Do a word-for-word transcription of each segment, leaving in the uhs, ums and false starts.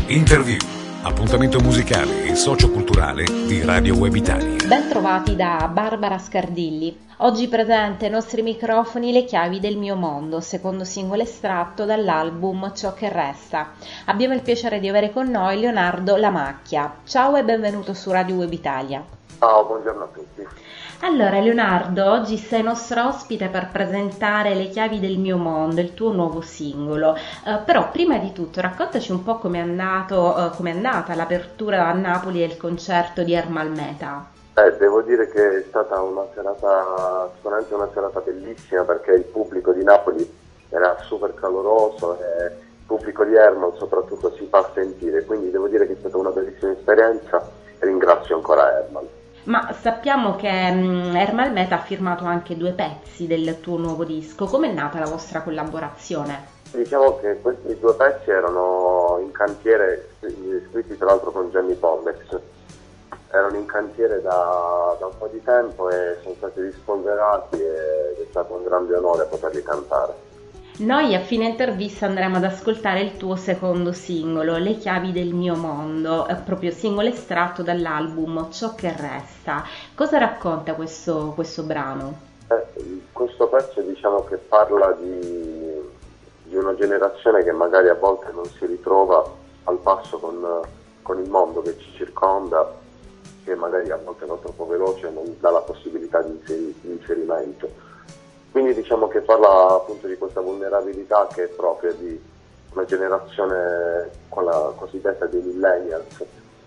Interview, appuntamento musicale e socioculturale di Radio Web Italia. Ben trovati da Barbara Scardilli. Oggi presente ai nostri microfoni Le chiavi del mio mondo, secondo singolo estratto dall'album Ciò che resta. Abbiamo il piacere di avere con noi Leonardo Lamacchia. Ciao e benvenuto su Radio Web Italia. Ciao, buongiorno a tutti. Allora Leonardo, oggi sei nostro ospite per presentare Le chiavi del mio mondo, il tuo nuovo singolo. Uh, però prima di tutto raccontaci un po' com'è andato, uh, com'è andata l'apertura a Napoli del concerto di Ermal Meta. Eh, devo dire che è stata una serata, sicuramente una serata bellissima, perché il pubblico di Napoli era super caloroso e il pubblico di Ermal soprattutto si fa sentire, quindi devo dire che è stata una bellissima esperienza e ringrazio ancora Ermal. Ma sappiamo che um, Ermal Meta ha firmato anche due pezzi del tuo nuovo disco. Com'è nata la vostra collaborazione? Diciamo che questi due pezzi erano in cantiere, scritti tra l'altro con Gianni Pollex, erano in cantiere da, da un po' di tempo e sono stati rispolverati ed è stato un grande onore poterli cantare. Noi a fine intervista andremo ad ascoltare il tuo secondo singolo, Le chiavi del mio mondo, proprio singolo estratto dall'album Ciò che resta. Cosa racconta questo, questo brano? Eh, questo pezzo diciamo che parla di, di una generazione che magari a volte non si ritrova al passo con, con il mondo che ci circonda, che magari a volte va troppo veloce e non dà la possibilità di, inseri, di inserimento. Quindi diciamo che parla appunto di questa vulnerabilità che è propria di una generazione, quella cosiddetta dei millennials.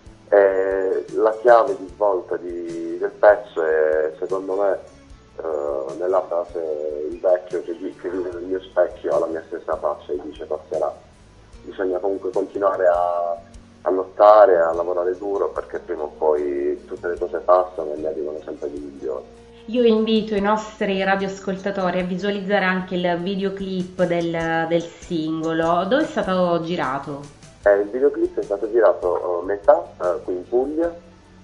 E la chiave di svolta di, del pezzo è, secondo me, eh, nella frase il vecchio che, che vive nel mio specchio ha la mia stessa faccia e dice passerà. Bisogna comunque continuare a, a lottare, a lavorare duro, perché prima o poi tutte le cose passano e ne arrivano sempre di migliori. Io invito i nostri radioascoltatori a visualizzare anche il videoclip del, del singolo. Dove è stato girato? Eh, il videoclip è stato girato a metà eh, qui in Puglia,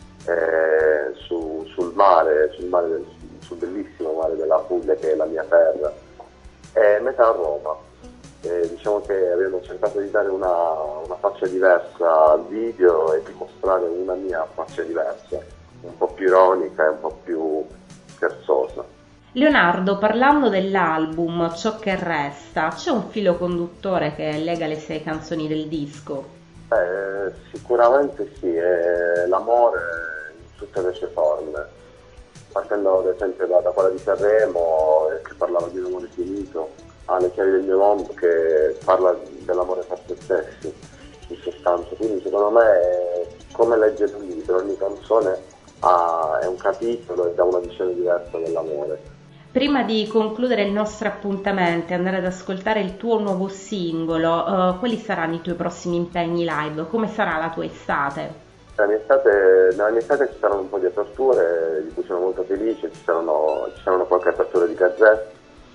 eh, su, sul mare, sul, mare del, sul bellissimo mare della Puglia che è la mia terra, e metà a Roma. Eh, diciamo che abbiamo cercato di dare una, una faccia diversa al video e di mostrare una mia faccia diversa, un po' più ironica e un po' più scherzosa. Leonardo, parlando dell'album Ciò che resta, c'è un filo conduttore che lega le sei canzoni del disco? Eh, sicuramente sì, è l'amore in tutte le sue forme, partendo ad esempio da, da quella di Sanremo, eh, che parlava di un amore finito, a Le chiavi del mio mondo che parla dell'amore per se stessi in sostanza. Quindi secondo me è come leggere un libro, ogni canzone Ah, è un capitolo e dà una visione diversa dell'amore. Prima di concludere il nostro appuntamento e andare ad ascoltare il tuo nuovo singolo, uh, quali saranno i tuoi prossimi impegni live? Come sarà la tua estate? La mia estate, nella mia estate ci saranno un po' di aperture di cui sono molto felice, ci saranno, ci saranno qualche apertura di gazzetta,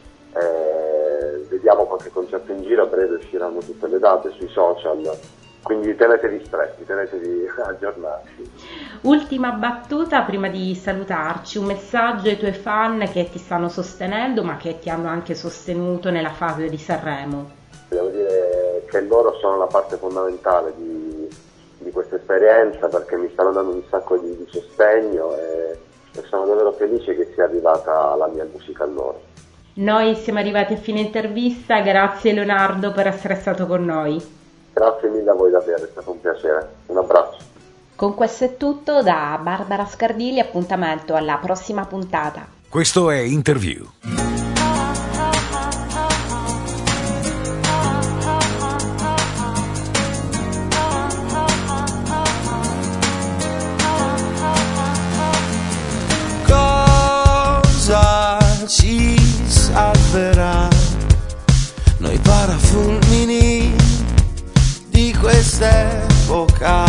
eh, vediamo qualche concerto in giro, a breve usciranno tutte le date sui social. Quindi tenetevi stretti, tenetevi aggiornati. Ultima battuta prima di salutarci, un messaggio ai tuoi fan che ti stanno sostenendo ma che ti hanno anche sostenuto nella fase di Sanremo. Devo dire che loro sono la parte fondamentale di, di questa esperienza, perché mi stanno dando un sacco di, di sostegno e, e sono davvero felice che sia arrivata la mia musica a loro. Noi siamo arrivati a fine intervista, grazie Leonardo per essere stato con noi. Grazie mille a voi davvero, è stato un piacere. Un abbraccio. Con questo è tutto da Barbara Scardilli, appuntamento alla prossima puntata. Questo è Interview. Cosa ci salverà? Noi parafulmini di quest'epoca,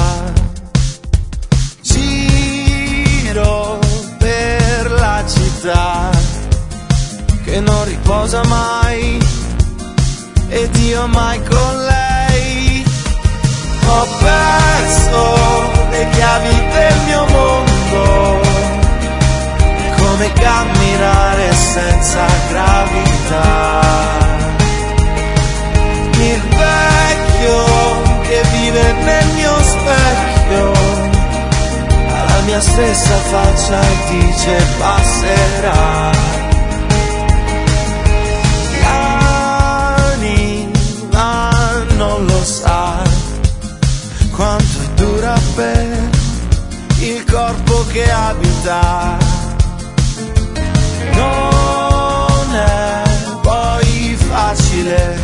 giro per la città che non riposa mai ed io mai con lei. Ho perso le chiavi del mio mondo, come camminare senza gravità. Il vecchio che vive nel stessa faccia e dice passerà. L'anima non lo sa quanto è dura per il corpo che abita. Non è poi facile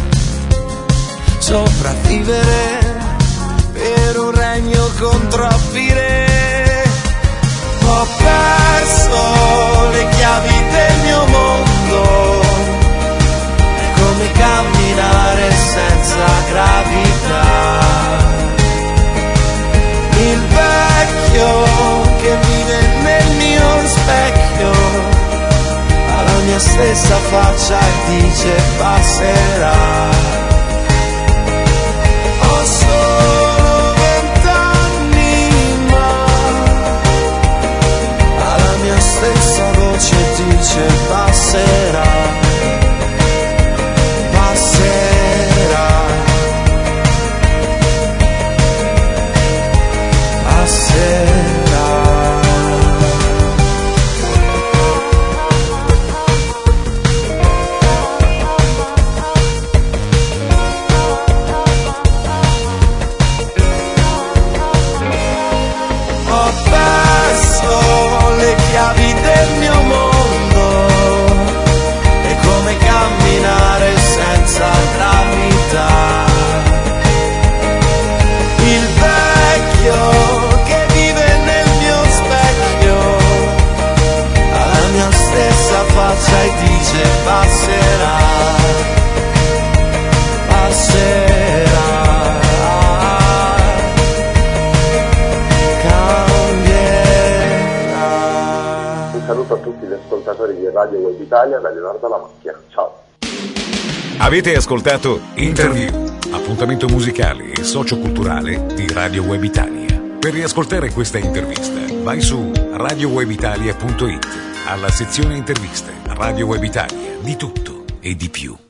sopravvivere per un regno con troppi re. Ho perso le chiavi del mio mondo, è come camminare senza gravità. Il vecchio che vive nel mio specchio ha la mia stessa faccia e dice passerà. Ho solo vent'anni ma ha la mia stessa voce e dice passerà. Passerà. Passerà. Ho perso le chiavi del mio mondo, è come camminare senza gravità. Il vecchio che vive nel mio specchio ha la mia stessa faccia e dice passerà. Passerà. Un saluto a tutti gli ascoltatori di Radio Web Italia da Leonardo La Macchia. Ciao. Avete ascoltato Interview, appuntamento musicale e socioculturale di Radio Web Italia. Per riascoltare questa intervista vai su radio web italia punto it, alla sezione interviste. Radio Web Italia, di tutto e di più.